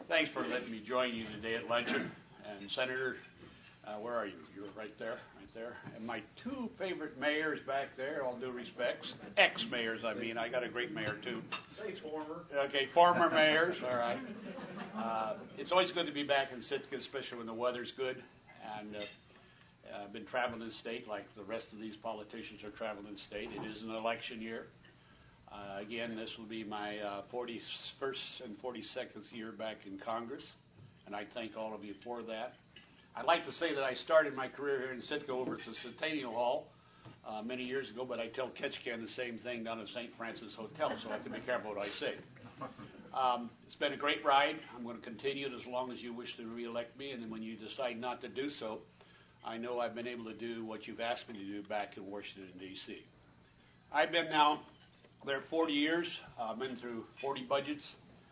Thanks for letting me join you today at luncheon. And Senator, where are you? You're right there, right there. And my two favorite mayors back there, all due respects. Ex-mayors, I mean. I got a great mayor, too. Say former. Okay, former mayors, all right. It's always good to be back in Sitka, especially when the weather's good. And I've been traveling the state like the rest of these politicians are traveling the state. It is an election year. Again, this will be my 41st and 42nd year back in Congress, and I thank all of you for that. I'd like to say that I started my career here in Sitka over at the Centennial Hall many years ago, but I tell Ketchikan the same thing down at St. Francis Hotel, so I have to be careful what I say. It's been a great ride. I'm going to continue it as long as you wish to re-elect me, and then when you decide not to do so, I know I've been able to do what you've asked me to do back in Washington, D.C. I've been now there 40 years. I've been through 40 budgets,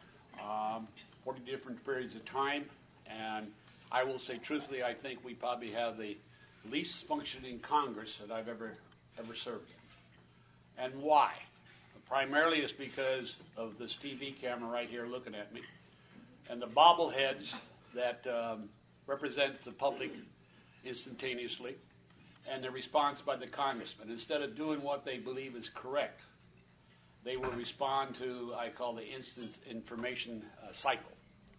40 different periods of time, and I will say truthfully, I think we probably have the least functioning Congress that I've ever served in. And why? Primarily it's because of this TV camera right here looking at me, and the bobbleheads that represent the public instantaneously, and the response by the congressman. Instead of doing what they believe is correct, they will respond to, I call the instant information cycle.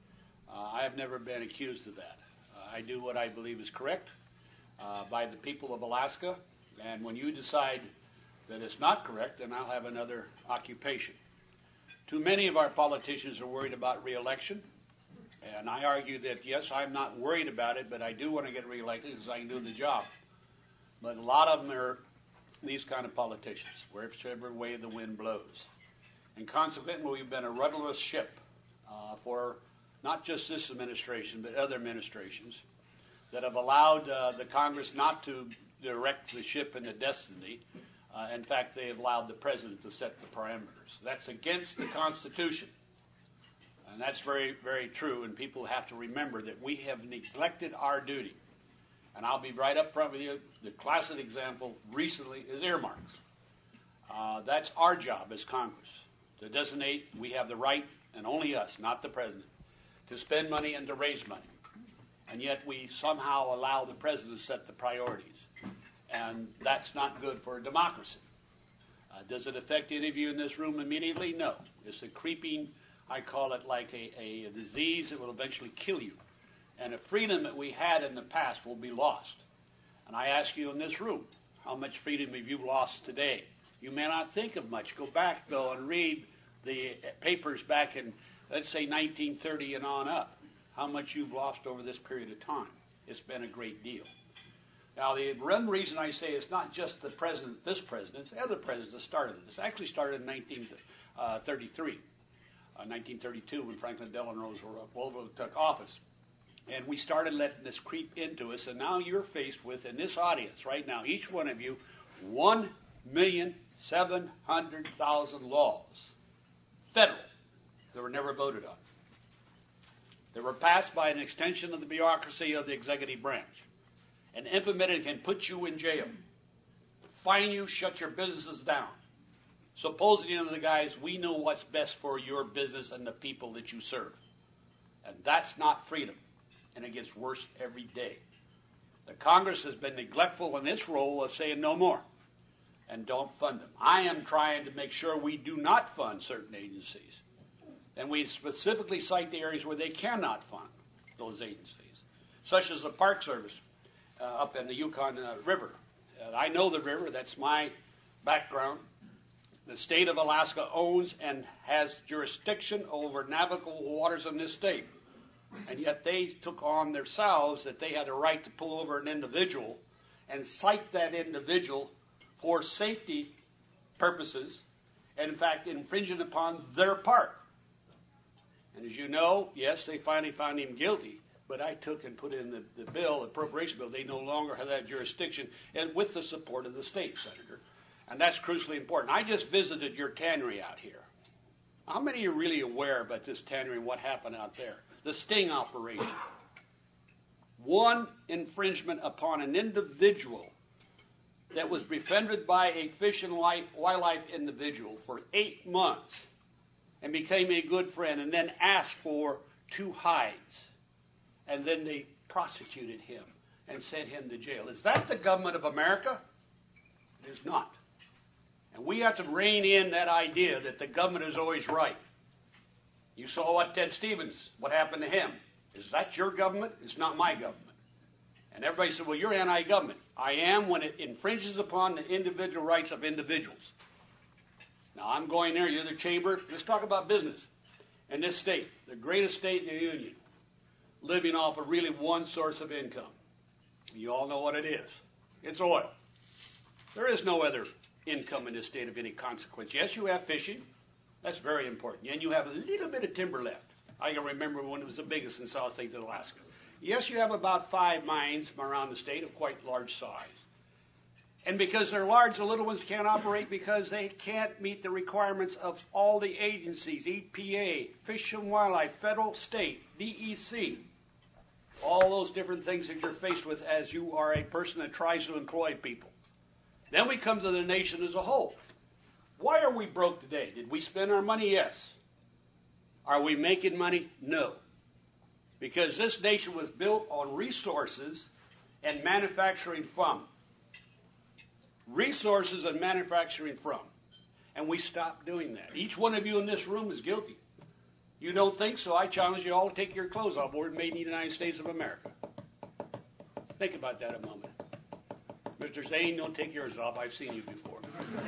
I have never been accused of that. I do what I believe is correct by the people of Alaska, and when you decide that it's not correct, then I'll have another occupation. Too many of our politicians are worried about re-election, and I argue that, yes, I'm not worried about it, but I do want to get re-elected because I can do the job. But a lot of them are these kind of politicians, whichever way the wind blows. And consequently, we've been a rudderless ship for not just this administration, but other administrations that have allowed the Congress not to direct the ship into destiny. In fact, they have allowed the president to set the parameters. That's against the Constitution. And that's very, very true, and people have to remember that we have neglected our duty. And I'll be right up front with you. The classic example recently is earmarks. That's our job as Congress to designate. We have the right, and only us, not the president, to spend money and to raise money. And yet we somehow allow the president to set the priorities. And that's not good for a democracy. Does it affect any of you in this room immediately? No. It's a creeping, I call it like a disease that will eventually kill you. And a freedom that we had in the past will be lost. And I ask you in this room, how much freedom have you lost today? You may not think of much. Go back, though, and read the papers back in, let's say, 1930 and on up. How much you've lost over this period of time. It's been a great deal. Now, the one reason I say it's not just the president, this president, it's the other presidents that started it. This actually started in 1933, 1932, when Franklin Delano Roosevelt took office. And we started letting this creep into us, and now you're faced with, in this audience right now, each one of you, 1,700,000 laws, federal, that were never voted on. They were passed by an extension of the bureaucracy of the executive branch. And implemented can put you in jail, fine you, shut your businesses down. Supposedly, under the guise, we know what's best for your business and the people that you serve. And that's not freedom. And it gets worse every day. The Congress has been neglectful in its role of saying no more and don't fund them. I am trying to make sure we do not fund certain agencies. And we specifically cite the areas where they cannot fund those agencies, such as the Park Service up in the Yukon River. I know the river. That's my background. The state of Alaska owns and has jurisdiction over navigable waters in this state. And yet they took on themselves that they had a right to pull over an individual and cite that individual for safety purposes and, in fact, infringing upon their part. And as you know, yes, they finally found him guilty, but I took and put in the bill, the appropriation bill. They no longer have that jurisdiction, and with the support of the state, Senator. And that's crucially important. I just visited your tannery out here. How many are really aware about this tannery and what happened out there? The sting operation. One infringement upon an individual that was befriended by a fish and wildlife individual for 8 months and became a good friend and then asked for 2 hides, and then they prosecuted him and sent him to jail. Is that the government of America? It is not. And we have to rein in that idea that the government is always right. You saw what Ted Stevens, what happened to him. Is that your government? It's not my government. And everybody said, well, you're anti-government. I am when it infringes upon the individual rights of individuals. Now, I'm going there. You're the chamber. Let's talk about business. In this state, the greatest state in the Union, living off of really one source of income. You all know what it is. It's oil. There is no other income in this state of any consequence. Yes, you have fishing. That's very important. And you have a little bit of timber left. I can remember when it was the biggest in Southeast Alaska. Yes, you have about 5 mines around the state of quite large size. And because they're large, the little ones can't operate because they can't meet the requirements of all the agencies, EPA, Fish and Wildlife, federal, state, DEC, all those different things that you're faced with as you are a person that tries to employ people. Then we come to the nation as a whole. Why are we broke today? Did we spend our money? Yes. Are we making money? No. Because this nation was built on resources and manufacturing from. Resources and manufacturing from. And we stopped doing that. Each one of you in this room is guilty. You don't think so? I challenge you all to take your clothes off. We're made in the United States of America. Think about that a moment. Mr. Zane, don't take yours off. I've seen you before.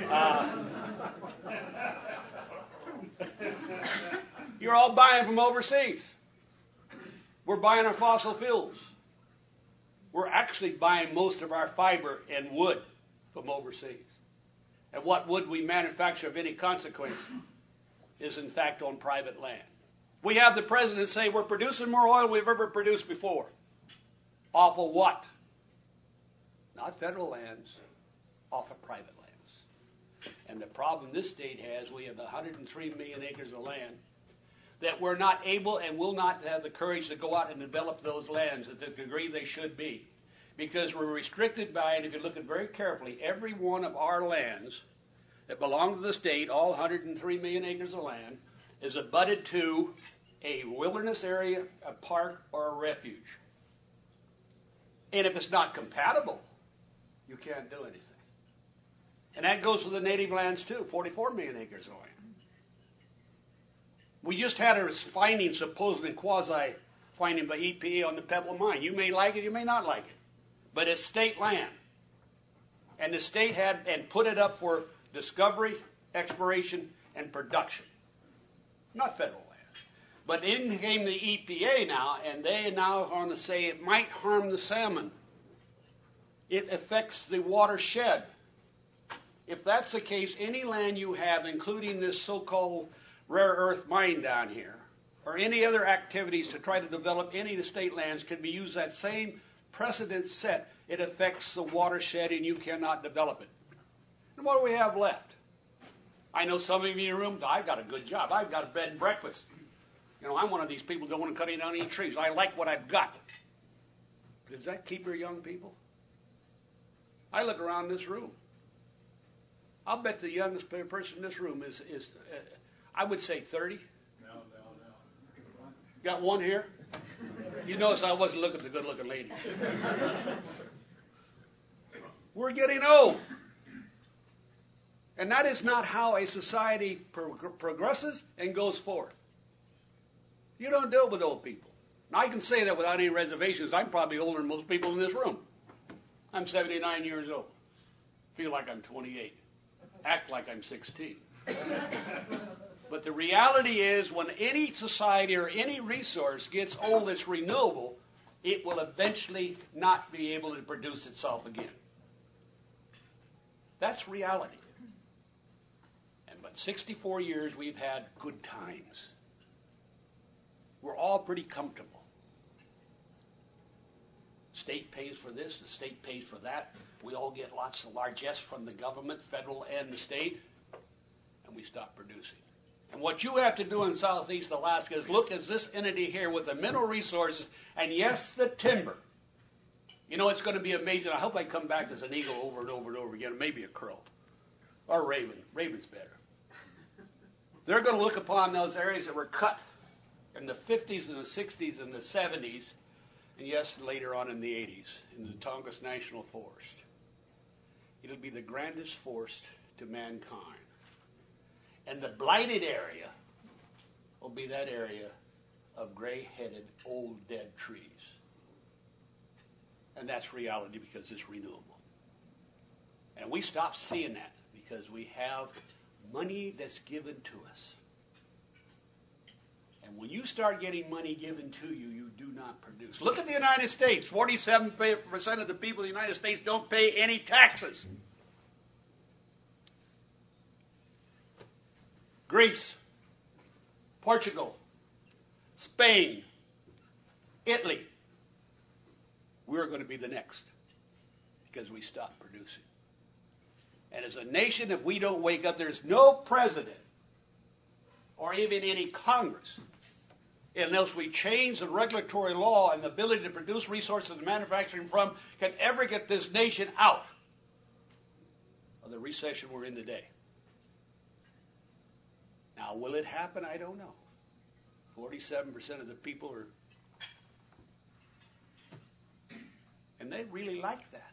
You're all buying from overseas. We're buying our fossil fuels. We're actually buying most of our fiber and wood from overseas. And what wood we manufacture of any consequence is in fact on private land. We have the president say we're producing more oil than we've ever produced before. Off of what? Not federal lands, off of private lands. And the problem this state has, we have 103 million acres of land that we're not able and will not have the courage to go out and develop those lands at the degree they should be. Because we're restricted by, and if you look at very carefully, every one of our lands that belong to the state, all 103 million acres of land, is abutted to a wilderness area, a park, or a refuge. And if it's not compatible, you can't do anything. And that goes for the native lands too, 44 million acres of land. We just had a finding, supposedly quasi-finding by EPA on the Pebble Mine. You may like it, you may not like it. But it's state land. And the state had and put it up for discovery, exploration, and production. Not federal land. But in came the EPA now, and they now are going to say it might harm the salmon. It affects the watershed. If that's the case, any land you have, including this so-called rare earth mine down here, or any other activities to try to develop any of the state lands, can be used that same precedent set. It affects the watershed and you cannot develop it. And what do we have left? I know some of you in your room, I've got a good job. I've got a bed and breakfast. You know, I'm one of these people who don't want to cut down any trees. I like what I've got. Does that keep your young people? I look around this room. I'll bet the youngest person in this room is I would say 30. No. Got one here? You notice I wasn't looking at the good-looking lady. We're getting old. And that is not how a society progresses and goes forth. You don't do it with old people. Now, I can say that without any reservations. I'm probably older than most people in this room. I'm 79 years old. Feel like I'm 28. Act like I'm 16. But the reality is when any society or any resource gets old that's renewable, it will eventually not be able to produce itself again. That's reality. And but 64 years we've had good times. We're all pretty comfortable. State pays for this, the state pays for that. We all get lots of largesse from the government, federal and the state, and we stop producing. And what you have to do in Southeast Alaska is look at this entity here with the mineral resources and, yes, the timber. You know, it's going to be amazing. I hope I come back as an eagle over and over and over again, maybe a crow or a raven. Raven's better. They're going to look upon those areas that were cut in the 50s and the 60s and the 70s, and yes, later on in the 80s, in the Tongass National Forest. It'll be the grandest forest to mankind. And the blighted area will be that area of gray-headed, old, dead trees. And that's reality because it's renewable. And we stop seeing that because we have money that's given to us. And when you start getting money given to you, you do not produce. Look at the United States. 47% of the people in the United States don't pay any taxes. Greece, Portugal, Spain, Italy. We're going to be the next because we stopped producing. And as a nation, if we don't wake up, there's no president or even any Congress, unless we change the regulatory law and the ability to produce resources and manufacturing from, can ever get this nation out of the recession we're in today. Now, will it happen? I don't know. 47% of the people are, and they really like that.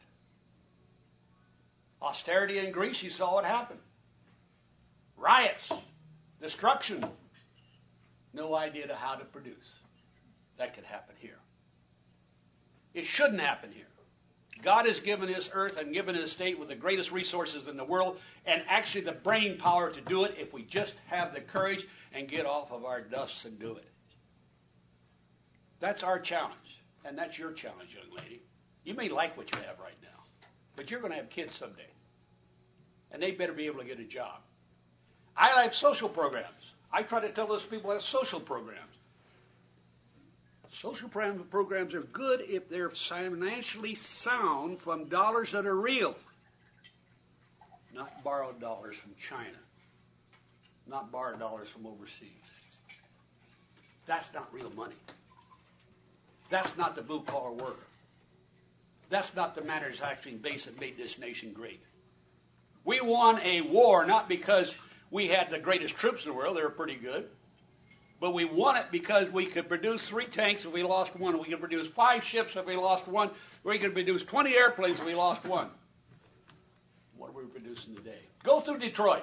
Austerity in Greece, you saw what happened. Riots, destruction. No idea to how to produce. That could happen here. It shouldn't happen here. God has given this earth and given this state with the greatest resources in the world and actually the brain power to do it if we just have the courage and get off of our duffs and do it. That's our challenge. And that's your challenge, young lady. You may like what you have right now, but you're going to have kids someday. And they better be able to get a job. I like social programs. I try to tell those people that social programs. Social programs are good if they're financially sound from dollars that are real. Not borrowed dollars from China. Not borrowed dollars from overseas. That's not real money. That's not the blue-collar worker. That's not the manufacturing base that made this nation great. We won a war not because we had the greatest troops in the world. They were pretty good. But we won it because we could produce 3 tanks if we lost one. We could produce 5 ships if we lost one. We could produce 20 airplanes if we lost one. What are we producing today? Go through Detroit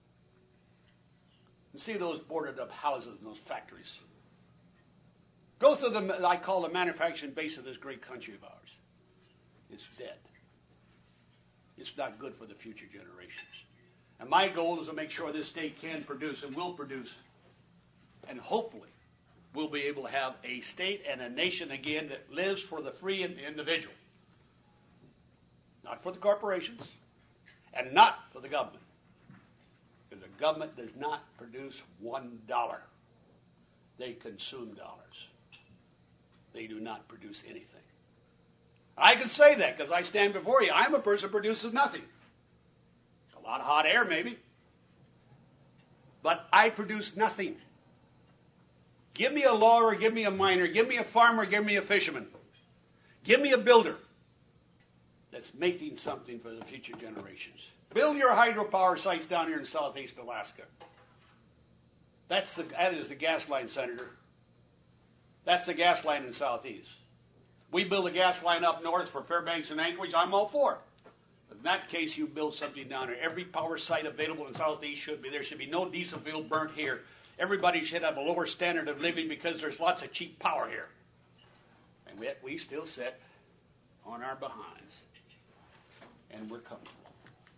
and see those boarded up houses and those factories. Go through the, I call the manufacturing base of this great country of ours. It's dead. It's not good for the future generations. And my goal is to make sure this state can produce and will produce. And hopefully we'll be able to have a state and a nation again that lives for the free individual. Not for the corporations and not for the government. Because the government does not produce $1. They consume dollars. They do not produce anything. I can say that because I stand before you. I'm a person who produces nothing. A lot of hot air, maybe. But I produce nothing. Give me a lawyer, give me a miner, give me a farmer, give me a fisherman. Give me a builder that's making something for the future generations. Build your hydropower sites down here in southeast Alaska. That is the gas line, Senator. That's the gas line in southeast. We build a gas line up north for Fairbanks and Anchorage, I'm all for it. In that case, you build something down there. Every power site available in southeast should be. There should be no diesel fuel burnt here. Everybody should have a lower standard of living because there's lots of cheap power here. And yet we still sit on our behinds. And we're comfortable.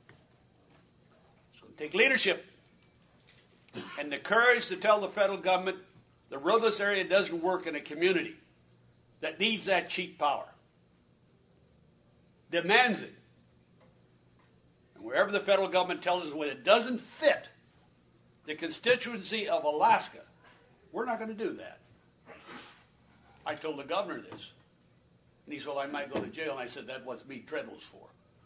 So take leadership and the courage to tell the federal government the roadless area doesn't work in a community that needs that cheap power. Demands it. And wherever the federal government tells us when it doesn't fit the constituency of Alaska, we're not going to do that. I told the governor this. And he said, well, I might go to jail. And I said, that's what Meade Treadwell's for.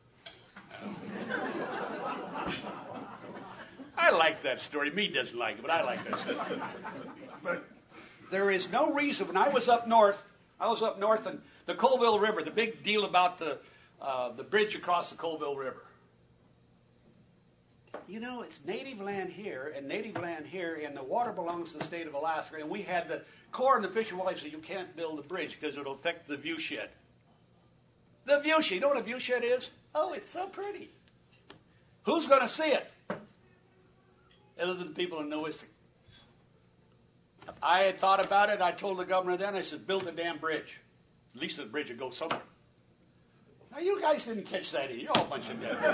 I like that story. Meade doesn't like it, but I like that story. But there is no reason. When I was up north and the Colville River, the big deal about the bridge across the Colville River. you know, it's native land here and native land here, and the water belongs to the state of Alaska, and we had the Corps and the Fish and Wildlife say you can't build a bridge because it'll affect the view shed. The view shed. You know what a view shed is? Oh, it's so pretty. Who's going to see it? Other than people in Nowissing. If I had thought about it, I told the governor then, I said, build a damn bridge. At least the bridge would go somewhere. Now, you guys didn't catch that either. You're all a bunch of dead.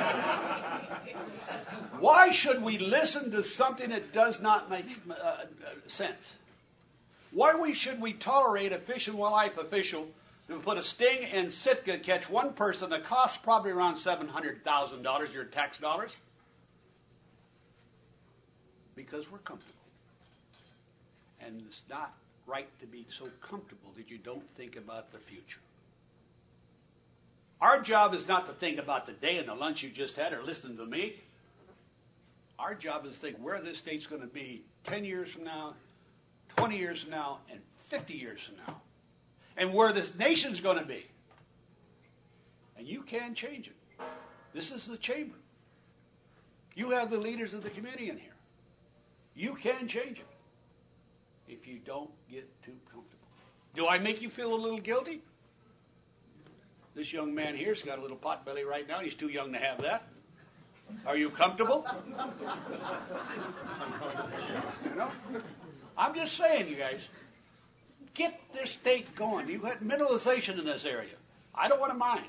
Why should we listen to something that does not make sense? Why should we tolerate a fish and wildlife official who put a sting in Sitka, catch one person that costs probably around $700,000, your tax dollars? Because we're comfortable. And it's not right to be so comfortable that you don't think about the future. Our job is not to think about the day and the lunch you just had or listen to me. Our job is to think where this state's going to be 10 years from now, 20 years from now, and 50 years from now. And where this nation's going to be. And you can change it. This is the chamber. You have the leaders of the committee in here. You can change it if you don't get too comfortable. Do I make you feel a little guilty? This young man here's got a little pot belly right now. He's too young to have that. Are you comfortable? You know? I'm just saying, you guys, get this state going. You've got mineralization in this area. I don't want to mind.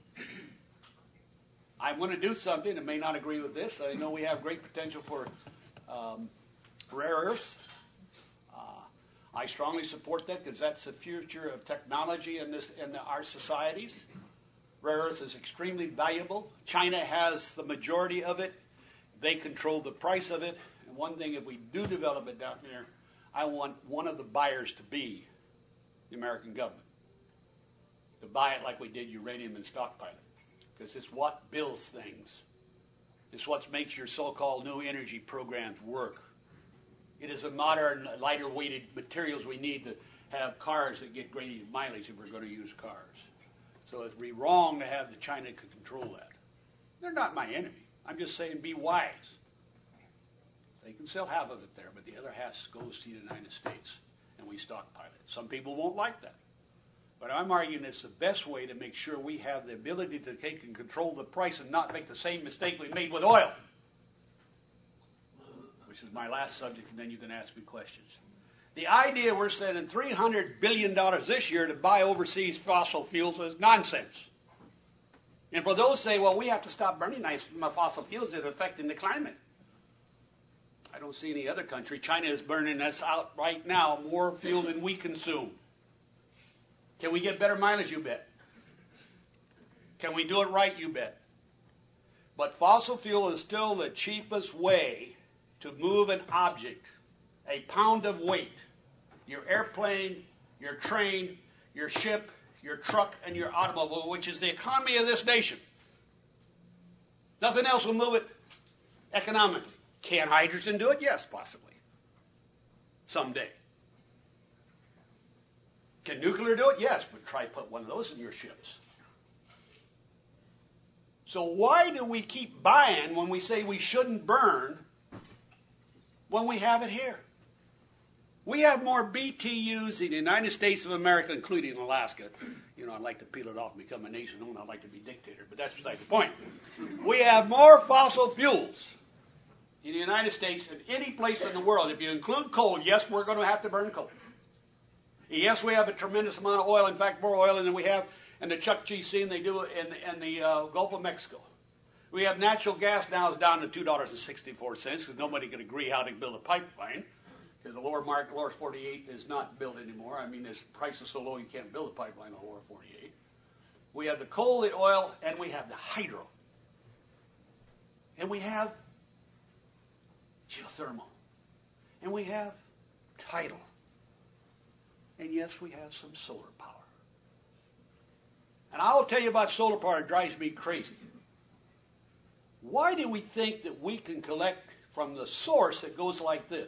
I want to do something that may not agree with this. I know we have great potential for rare earths. I strongly support that because that's the future of technology in our societies. Rare earth is extremely valuable. China has the majority of it. They control the price of it. And one thing, if we do develop it down here, I want one of the buyers to be the American government. To buy it like we did uranium and stockpile it. Because it's what builds things. It's what makes your so-called new energy programs work. It is a modern, lighter weighted materials we need to have cars that get great mileage if we're going to use cars. So it would be wrong to have the China control that. They're not my enemy. I'm just saying be wise. They can still have of it there, but the other half goes to the United States, and we stockpile it. Some people won't like that. But I'm arguing it's the best way to make sure we have the ability to take and control the price and not make the same mistake we made with oil. Which is my last subject, and then you can ask me questions. The idea we're spending $300 billion this year to buy overseas fossil fuels is nonsense. And for those who say, well, we have to stop burning fossil fuels that are affecting the climate. I don't see any other country. China is burning us out right now more fuel than we consume. Can we get better mileage? You bet. Can we do it right? You bet. But fossil fuel is still the cheapest way to move an object, a pound of weight. Your airplane, your train, your ship, your truck, and your automobile, which is the economy of this nation. Nothing else will move it economically. Can hydrogen do it? Yes, possibly. Someday. Can nuclear do it? Yes, but try to put one of those in your ships. So why do we keep buying when we say we shouldn't burn when we have it here? We have more BTUs in the United States of America, including Alaska. You know, I'd like to peel it off and become a nation. I'd like to be dictator, but that's beside the point. We have more fossil fuels in the United States than any place in the world. If you include coal, yes, we're going to have to burn coal. Yes, we have a tremendous amount of oil. In fact, more oil than we have in the Chukchi Sea and they do in the Gulf of Mexico. We have natural gas now is down to $2.64 because nobody can agree how to build a pipeline because the lower 48 is not built anymore. I mean, the price is so low you can't build a pipeline in the lower 48. We have the coal, the oil, and we have the hydro. And we have geothermal. And we have tidal. And yes, we have some solar power. And I'll tell you about solar power. It drives me crazy. Why do we think that we can collect from the source that goes like this?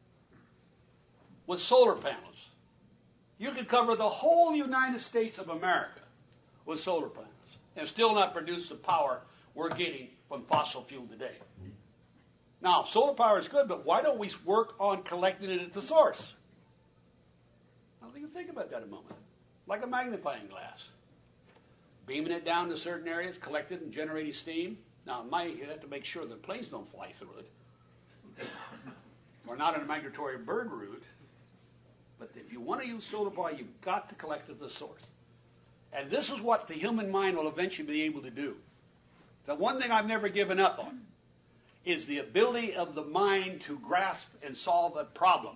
With solar panels. You could cover the whole United States of America with solar panels and still not produce the power we're getting from fossil fuel today. Now, solar power is good, but why don't we work on collecting it at the source? Now, you think about that a moment. Like a magnifying glass. Beaming it down to certain areas, collect it and generating steam. Now, you have to make sure the planes don't fly through it. Or not in a migratory bird route. But if you want to use solar power, you've got to collect at the source. And this is what the human mind will eventually be able to do. The one thing I've never given up on is the ability of the mind to grasp and solve a problem,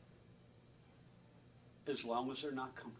as long as they're not comfortable.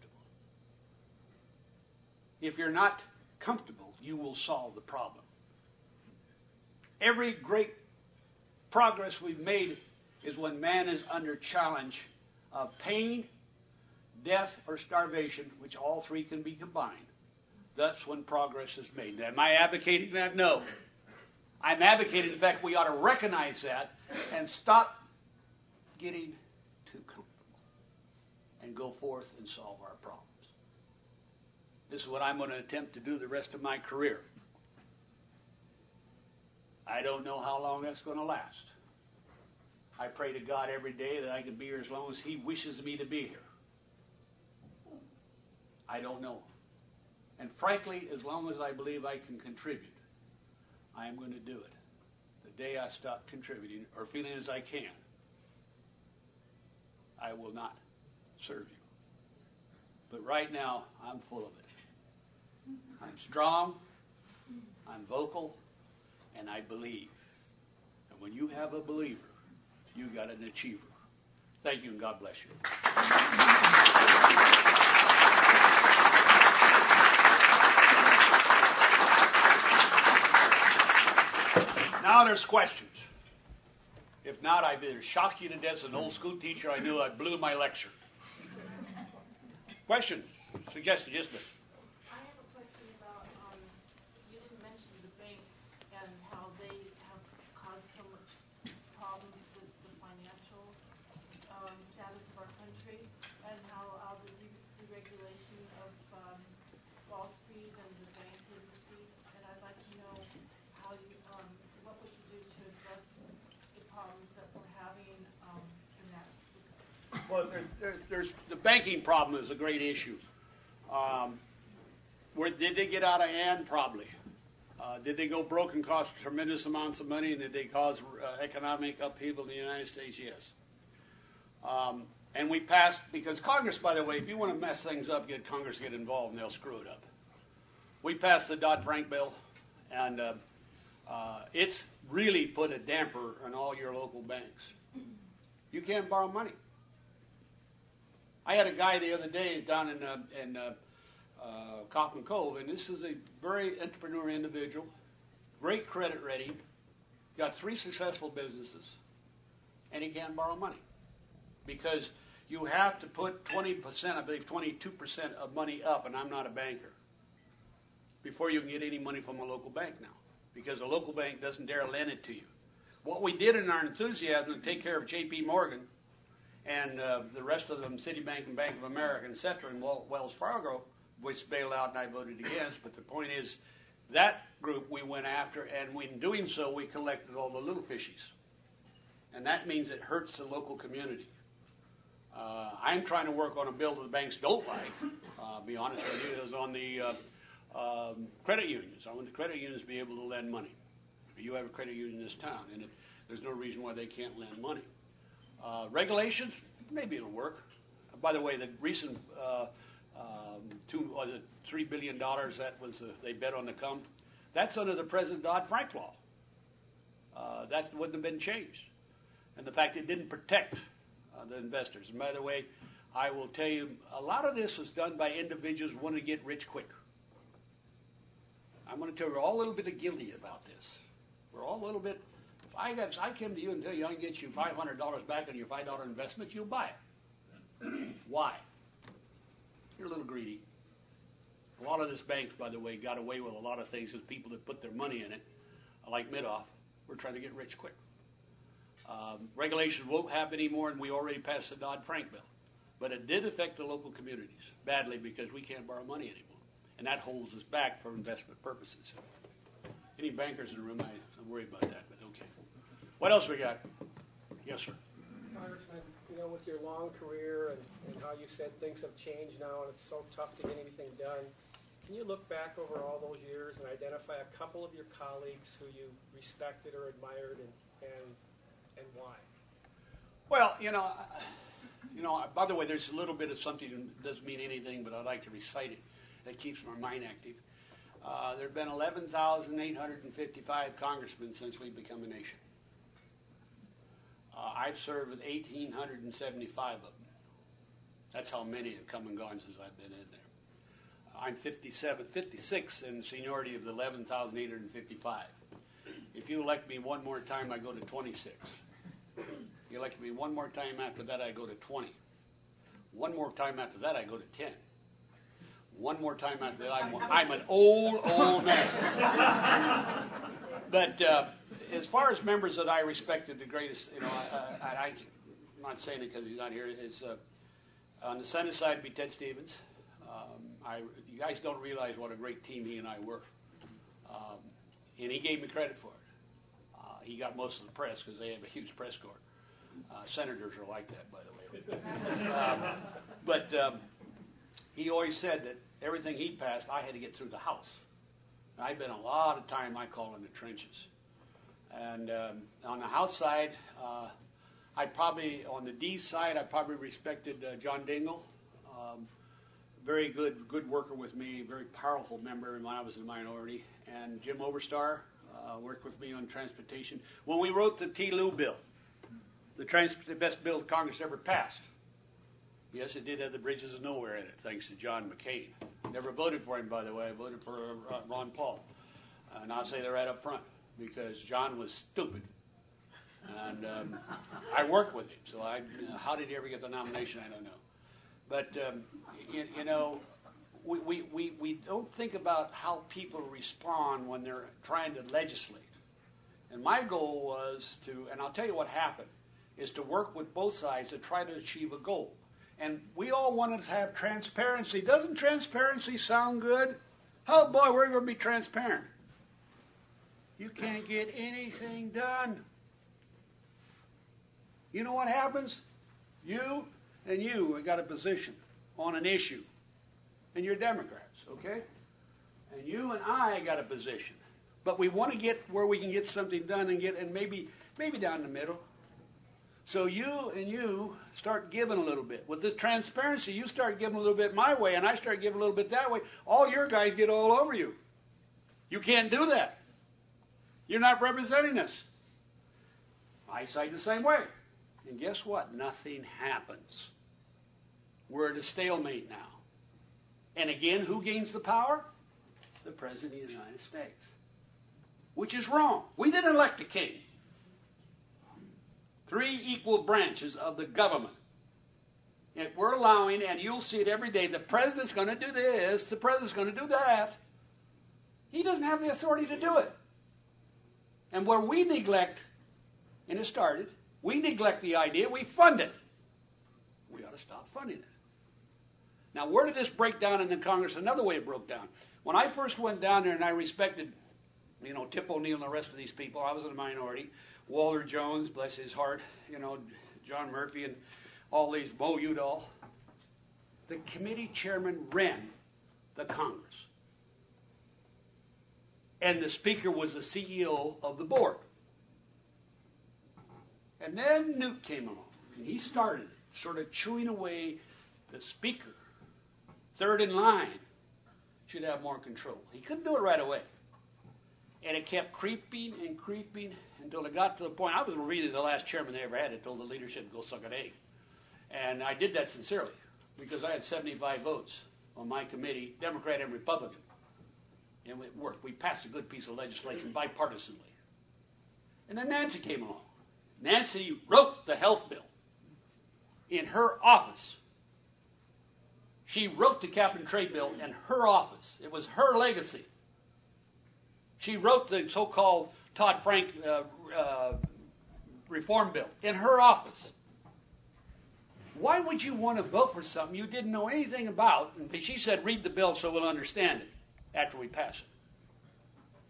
If you're not comfortable, you will solve the problem. Every great progress we've made is when man is under challenge of pain, death, or starvation, which all three can be combined. That's when progress is made. Am I advocating that? No. I'm advocating the fact we ought to recognize that and stop getting too comfortable and go forth and solve our problems. This is what I'm going to attempt to do the rest of my career. I don't know how long that's going to last. I pray to God every day that I can be here as long as He wishes me to be here. I don't know. And frankly, as long as I believe I can contribute, I am going to do it. The day I stop contributing or feeling as I can, I will not serve you. But right now, I'm full of it. I'm strong, I'm vocal, and I believe. And when you have a believer, you got an achiever. Thank you, and God bless you. Now there's questions. If not, I've either shocked you to death as an old school teacher. I knew I blew my lecture. Questions? Suggested, yes, miss. I have a question about, you didn't mention the banks and how they have caused so much problems with the financial status of our country, and how the deregulation of Wall Street and the bank industry. And I'd like to know how you, what would you do to address the problems that we're having in that. Well, there's the banking problem is a great issue. Did they get out of hand? Probably. Did they go broke and cost tremendous amounts of money? And did they cause economic upheaval in the United States? Yes. And we passed, because Congress, by the way, if you want to mess things up, get Congress to get involved and they'll screw it up. We passed the Dodd-Frank bill, and it's really put a damper on all your local banks. You can't borrow money. I had a guy the other day down in Kaufman Cove, and this is a very entrepreneurial individual, great credit rating, got 3 successful businesses, and he can't borrow money because you have to put 20%, I believe 22% of money up, and I'm not a banker, before you can get any money from a local bank now, because a local bank doesn't dare lend it to you. What we did in our enthusiasm to take care of J.P. Morgan and the rest of them, Citibank and Bank of America, et cetera, and Wells Fargo, which bailed out and I voted against. But the point is, that group we went after, and in doing so, we collected all the little fishies. And that means it hurts the local community. I'm trying to work on a bill that the banks don't like, be honest with you, is on the credit unions. I want the credit unions to be able to lend money. You have a credit union in this town, and there's no reason why they can't lend money. Regulations, maybe it'll work. By the way, the recent $3 billion that was they bet on the come, that's under the President Dodd-Frank law. That wouldn't have been changed. And the fact it didn't protect the investors. And by the way, I will tell you, a lot of this was done by individuals who want to get rich quick. I'm going to tell you, we're all a little bit guilty about this. We're all a little bit. If I came to you and tell you I can get you $500 back on your $5 investment, you'll buy it. Why? You're a little greedy. A lot of this banks, by the way, got away with a lot of things as people that put their money in it, like Midoff, were trying to get rich quick. Regulations won't happen anymore, and we already passed the Dodd-Frank bill. But it did affect the local communities badly because we can't borrow money anymore. And that holds us back for investment purposes. any bankers in the room, I'm worried about that, but okay. What else we got? Yes, sir. Congressman, with your long career and how you said things have changed now and it's so tough to get anything done, can you look back over all those years and identify a couple of your colleagues who you respected or admired and why? Well, by the way, there's a little bit of something that doesn't mean anything, but I like to recite it. That keeps my mind active. There have been 11,855 congressmen since we've become a nation. I've served with 1,875 of them. That's how many have come and gone since I've been in there. I'm 56 in seniority of the 11,855. If you elect me one more time, I go to 26. You elect me one more time after that, I go to 20. One more time after that, I go to 10. One more time after that, I'm an old man. But as far as members that I respected, the greatest, I'm not saying it because he's not here, is on the Senate side, be Ted Stevens. You guys don't realize what a great team he and I were. And he gave me credit for it. He got most of the press because they have a huge press corps. Senators are like that, by the way. But he always said that everything he passed, I had to get through the House. And I've been a lot of time, I call, in the trenches. And on the House side, on the D side, I probably respected John Dingell. Very good worker with me, very powerful member when I was in the minority. And Jim Oberstar worked with me on transportation. When we wrote the T-Lou bill, the best bill Congress ever passed. Yes, it did have the bridges of nowhere in it, thanks to John McCain. Never voted for him, by the way. I voted for Ron Paul. And I'll say that right up front, because John was stupid. And I worked with him, so how did he ever get the nomination, I don't know. But, we don't think about how people respond when they're trying to legislate. And my goal was and I'll tell you what happened, is to work with both sides to try to achieve a goal. And we all wanted to have transparency. Doesn't transparency sound good? Oh boy, we're going to be transparent. You can't get anything done. You know what happens? You and you have got a position on an issue. And you're Democrats, okay? And you and I got a position. But we want to get where we can get something done and maybe down the middle. So you and you start giving a little bit. With the transparency, you start giving a little bit my way, and I start giving a little bit that way. All your guys get all over you. You can't do that. You're not representing us. I cite the same way. And guess what? Nothing happens. We're at a stalemate now. And again, who gains the power? The President of the United States. Which is wrong. We didn't elect a king. 3 equal branches of the government. If we're allowing, and you'll see it every day, the President's going to do this, the President's going to do that. He doesn't have the authority to do it. And where we neglect, and it started, we neglect the idea, we fund it. We ought to stop funding it. Now, where did this break down in the Congress? Another way it broke down. When I first went down there and I respected, Tip O'Neill and the rest of these people, I was in the minority. Walter Jones, bless his heart, John Murphy and all these, Bo Udall. The committee chairman ran the Congress. And the speaker was the CEO of the board. And then Newt came along, and he started sort of chewing away the speaker. Third in line should have more control. He couldn't do it right away. And it kept creeping and creeping until it got to the point, I was really the last chairman they ever had that told the leadership to go suck an egg. And I did that sincerely because I had 75 votes on my committee, Democrat and Republican. And it worked. We passed a good piece of legislation bipartisanly. And then Nancy came along. Nancy wrote the health bill in her office. She wrote the cap and trade bill in her office. It was her legacy. She wrote the so-called Todd Frank reform bill in her office. Why would you want to vote for something you didn't know anything about? And she said, read the bill so we'll understand it after we pass it.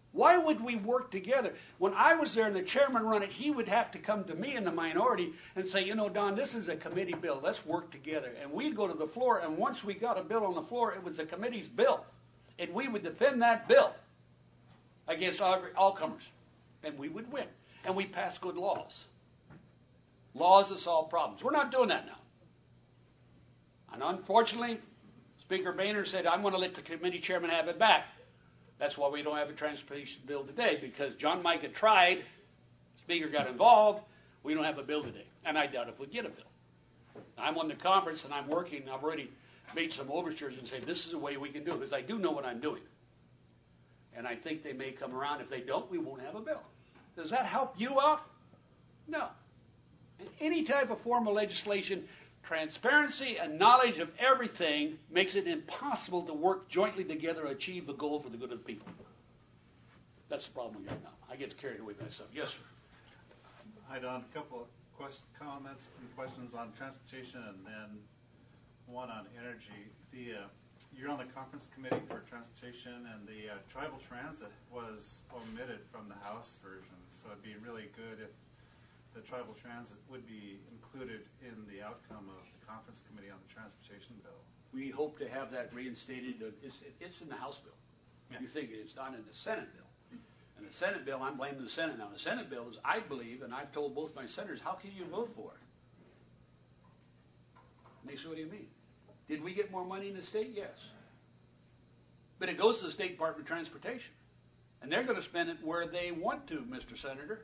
Why would we work together? When I was there and the chairman run it, he would have to come to me in the minority and say, Don, this is a committee bill. Let's work together. And we'd go to the floor, and once we got a bill on the floor, it was the committee's bill. And we would defend that bill against all comers. And we would win. And we passed good laws. Laws that solve problems. We're not doing that now. And unfortunately, Speaker Boehner said, I'm going to let the committee chairman have it back. That's why we don't have a transportation bill today, because John Micah tried, Speaker got involved, we don't have a bill today. And I doubt if we get a bill. I'm on the conference and I'm working, I've already made some overtures and say, this is a way we can do it, because I do know what I'm doing. And I think they may come around. If they don't, we won't have a bill. Does that help you out? No. In any type of formal legislation, transparency and knowledge of everything makes it impossible to work jointly together to achieve the goal for the good of the people. That's the problem we got now. I get carried away myself. Yes, sir. Hi, Don. A couple of comments and questions on transportation, and then one on energy. You're on the conference committee for transportation, and the tribal transit was omitted from the House version, so it'd be really good if the tribal transit would be included in the outcome of the conference committee on the transportation bill. We hope to have that reinstated. It's in the House bill. Yeah. You think it's not in the Senate bill. And the Senate bill, I'm blaming the Senate now. The Senate bill is, I believe, and I've told both my senators, how can you vote for it? And they say, what do you mean? Did we get more money in the state? Yes. But it goes to the State Department of Transportation. And they're going to spend it where they want to, Mr. Senator.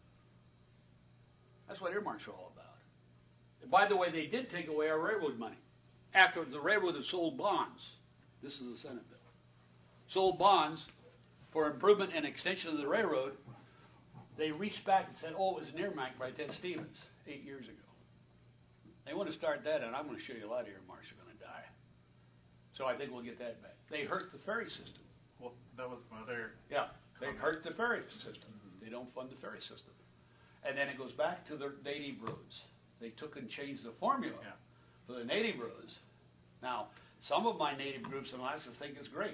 That's what earmarks are all about. And by the way, they did take away our railroad money. After the railroad had sold bonds, this is the Senate bill, sold bonds for improvement and extension of the railroad, they reached back and said, oh, it was an earmark by Ted Stevens 8 years ago. They want to start that, and I'm going to show you a lot of earmarks are going to die. So I think we'll get that back. They hurt the ferry system. Well, that was my other They hurt the ferry system. They don't fund the ferry system. And then it goes back to the native roads. They took and changed the formula for the native roads. Now, some of my native groups in Alaska think it's great.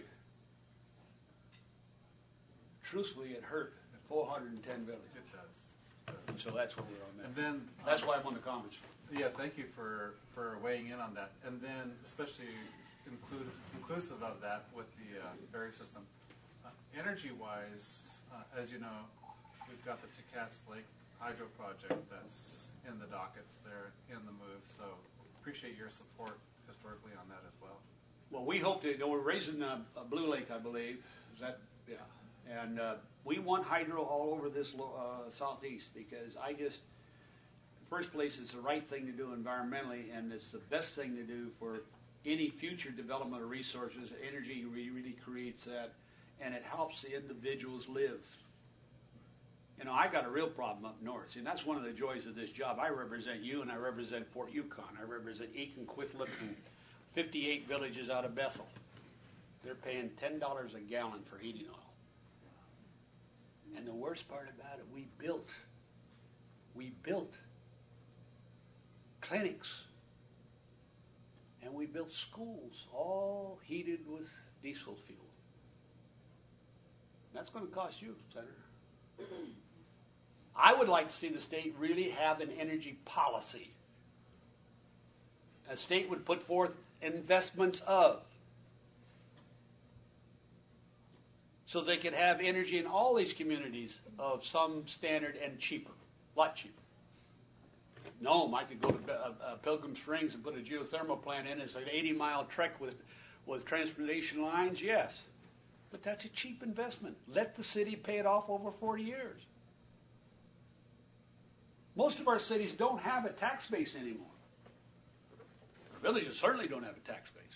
Truthfully, it hurt 410 villages. It does. So that's what we're on that. And then That's why I'm on the comments. yeah, thank you for weighing in on that. And then especially inclusive of that with the ferry system. Energy-wise, as you know, we've got the Ticats Lake Hydro Project that's in the dockets there, in the move. So appreciate your support historically on that as well. Well, we hope to, we're raising Blue Lake, I believe. Is that, yeah. And we want hydro all over this southeast, because first place, it's the right thing to do environmentally, and it's the best thing to do for any future development of resources. Energy really creates that, and it helps the individuals live. I got a real problem up north, and that's one of the joys of this job. I represent you, and I represent Fort Yukon. I represent Eakin, Quiflet, and 58 villages out of Bethel. They're paying $10 a gallon for heating oil. And the worst part about it, we built clinics, and we built schools, all heated with diesel fuel. That's going to cost you, Senator. I would like to see the state really have an energy policy. A state would put forth investments so they could have energy in all these communities of some standard and cheaper, a lot cheaper. No, I could go to Pilgrim Springs and put a geothermal plant in. It's an 80-mile trek with transportation lines, yes. But that's a cheap investment. Let the city pay it off over 40 years. Most of our cities don't have a tax base anymore. Our villages certainly don't have a tax base.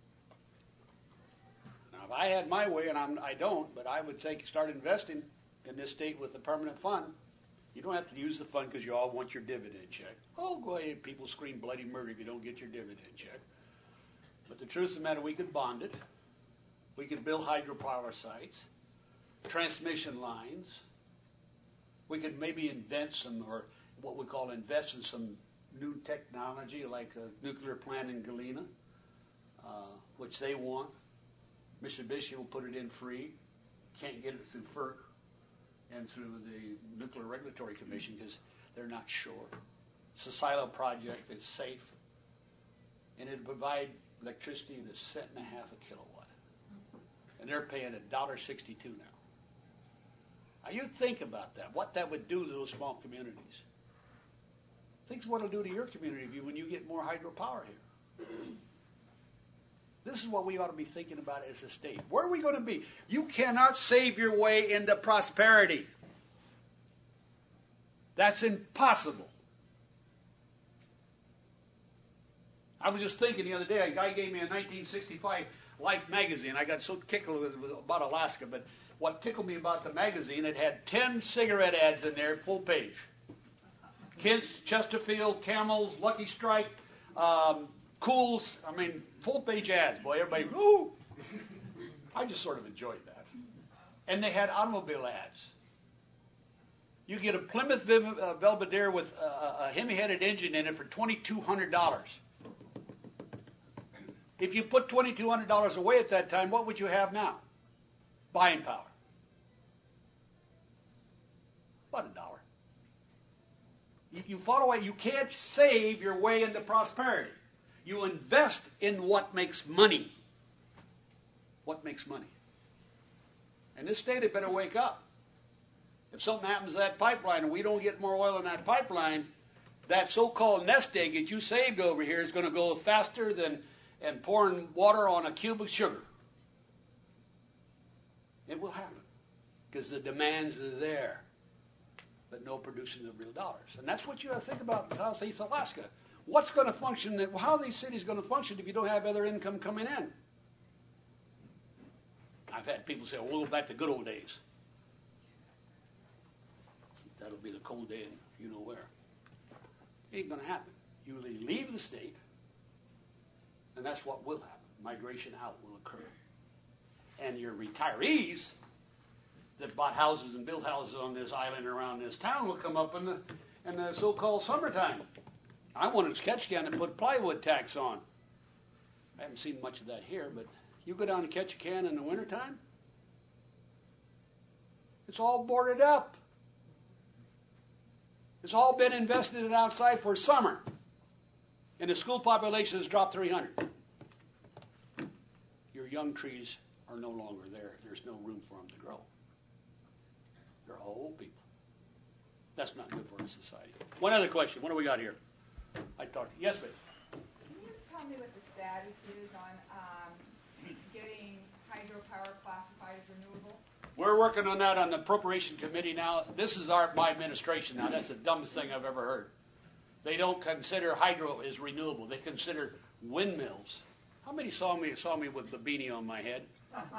Now, if I had my way, and I don't, but I would start investing in this state with a permanent fund. You don't have to use the fund because you all want your dividend check. Oh, go ahead, people scream bloody murder if you don't get your dividend check. But the truth of the matter, we could bond it. We could build hydropower sites, transmission lines. We could maybe invent some, or what we call invest in some new technology, like a nuclear plant in Galena, which they want. Mitsubishi will put it in free. can't get it through FERC and through the Nuclear Regulatory Commission because they're not sure. It's a silo project. It's safe. And it'll provide electricity at $1.50 a kilowatt. And they're paying $1.62 now. Now you think about that, what that would do to those small communities. Think what it'll do to your community when you get more hydropower here. This is what we ought to be thinking about as a state. Where are we going to be? You cannot save your way into prosperity. That's impossible. I was just thinking the other day, a guy gave me a 1965 Life magazine. I got so tickled about Alaska, but what tickled me about the magazine, it had 10 cigarette ads in there, full page. Kids, Chesterfield, Camels, Lucky Strike, Cools, I mean, full page ads. Boy, everybody, woo! I just sort of enjoyed that. And they had automobile ads. You get a Plymouth Belvedere with a Hemi-headed engine in it for $2,200. If you put $2,200 away at that time, what would you have now? Buying power. About $1. You follow away. You can't save your way into prosperity. You invest in what makes money. What makes money? And this state had better wake up. If something happens to that pipeline and we don't get more oil in that pipeline, that so-called nest egg that you saved over here is going to go faster than pouring water on a cube of sugar. It will happen because the demands are there, but no producing of real dollars. And that's what you have to think about in Southeast Alaska. What's going to function? How are these cities going to function if you don't have other income coming in? I've had people say, well, we'll go back to good old days. That'll be the cold day in you know where. It ain't going to happen. You leave the state, and that's what will happen. Migration out will occur. And your retirees that bought houses and built houses on this island around this town will come up in the so-called summertime. I wanted Ketchikan to put plywood tax on. I haven't seen much of that here, but you go down to Ketchikan in the wintertime, it's all boarded up. It's all been invested in outside for summer. And the school population has dropped 300. Your young trees are no longer there. There's no room for them to grow. They're all old people. That's not good for our society. One other question. What do we got here? Yes, ma'am. Can you tell me what the status is on getting hydropower classified as renewable? We're working on that on the appropriation committee now. This is my administration now. That's the dumbest thing I've ever heard. They don't consider hydro as renewable. They consider windmills. How many saw me with the beanie on my head?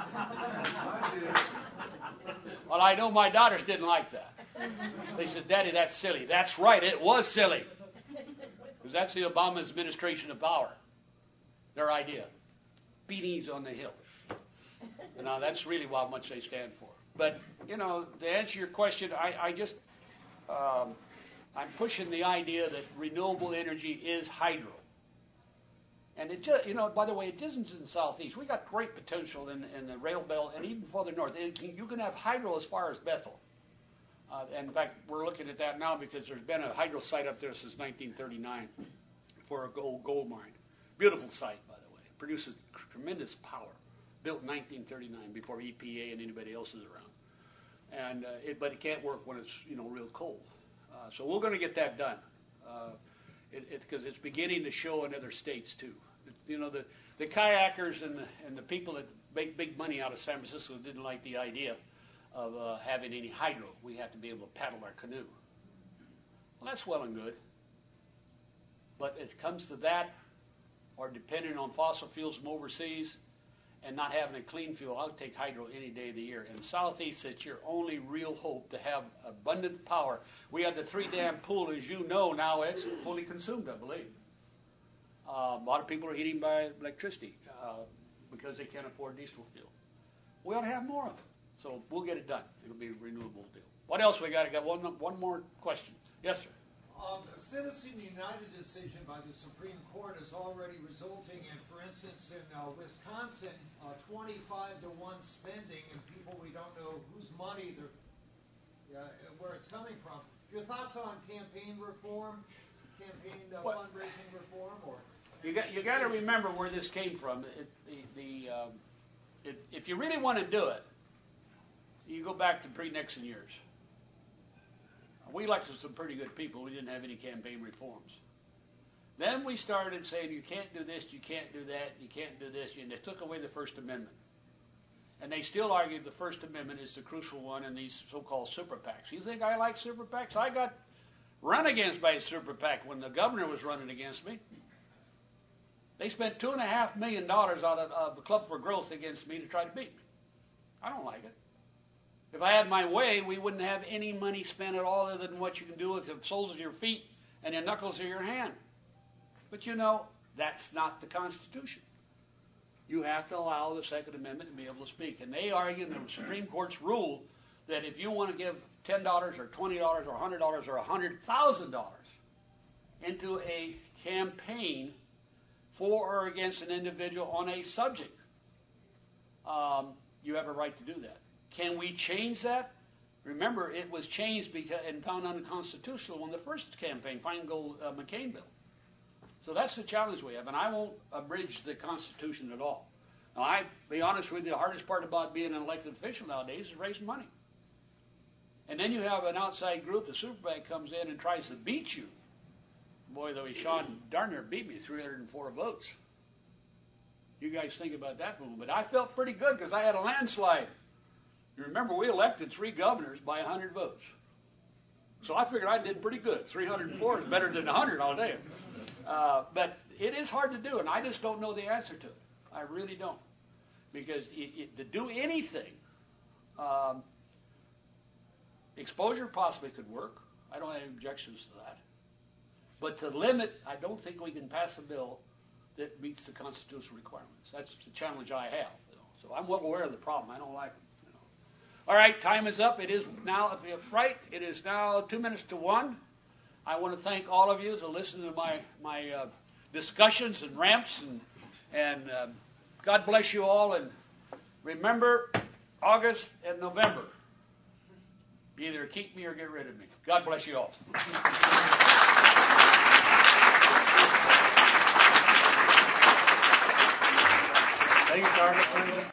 Well, I know my daughters didn't like that. They said, Daddy, that's silly. That's right, it was silly. Because that's the Obama administration of power. Their idea. Beanies on the hill. Now, that's really how much they stand for. But, to answer your question, I'm pushing the idea that renewable energy is hydro. And it just, by the way, it isn't in the Southeast. We got great potential in the rail belt and even further north. You can have hydro as far as Bethel. And in fact, we're looking at that now because there's been a hydro site up there since 1939 for a gold mine. Beautiful site, by the way. It produces tremendous power. Built in 1939 before EPA and anybody else is around. But it can't work when it's real cold. So we're going to get that done because it's beginning to show in other states too. The kayakers and the people that make big money out of San Francisco didn't like the idea of having any hydro. We have to be able to paddle our canoe. Well, that's well and good. But if it comes to that, or depending on fossil fuels from overseas, and not having a clean fuel, I'll take hydro any day of the year. In the Southeast, it's your only real hope to have abundant power. We have the 3-dam pool, as you know, now it's fully consumed, I believe. A lot of people are heating by electricity because they can't afford diesel fuel. We ought to have more of it. So we'll get it done. It'll be a renewable deal. What else we got? I got one more question. Yes, sir. A Citizen United decision by the Supreme Court is already resulting in, for instance, in Wisconsin, 25-1 spending, and people we don't know whose money where it's coming from. Your thoughts on campaign reform, fundraising reform, or You got to remember where this came from. If you really want to do it, you go back to pre-Nixon years. We elected some pretty good people. We didn't have any campaign reforms. Then we started saying, you can't do this, you can't do that, you can't do this, and they took away the First Amendment. And they still argue the First Amendment is the crucial one in these so-called super PACs. You think I like super PACs? I got run against by a super PAC when the governor was running against me. They spent $2.5 million out of the Club for Growth against me to try to beat me. I don't like it. If I had my way, we wouldn't have any money spent at all other than what you can do with the soles of your feet and the knuckles of your hand. But you know, that's not the Constitution. You have to allow the Second Amendment to be able to speak. And they argue in the Supreme Court's rule that if you want to give $10 or $20 or $100 or $100,000 into a campaign for or against an individual on a subject, you have a right to do that. Can we change that? Remember, it was changed and found unconstitutional in the first campaign, Feingold McCain bill. So that's the challenge we have, and I won't abridge the Constitution at all. Now, I'll be honest with you, the hardest part about being an elected official nowadays is raising money. And then you have an outside group, the super PAC comes in and tries to beat you. Boy, though, Sean Darner beat me 304 votes. You guys think about that for a moment. But I felt pretty good because I had a landslide. You remember, we elected 3 governors by 100 votes. So I figured I did pretty good. 304 is better than 100, I'll tell you. But it is hard to do, and I just don't know the answer to it. I really don't. Because to do anything, exposure possibly could work. I don't have any objections to that. But to limit, I don't think we can pass a bill that meets the constitutional requirements. That's the challenge I have. So I'm well aware of the problem. I don't like them. All right, time is up. It is now, if you have fright, it is now 2 minutes to 1. I want to thank all of you for listening to my discussions and rants, and God bless you all. And remember, August and November, either keep me or get rid of me. God bless you all. Thank you, Congressman.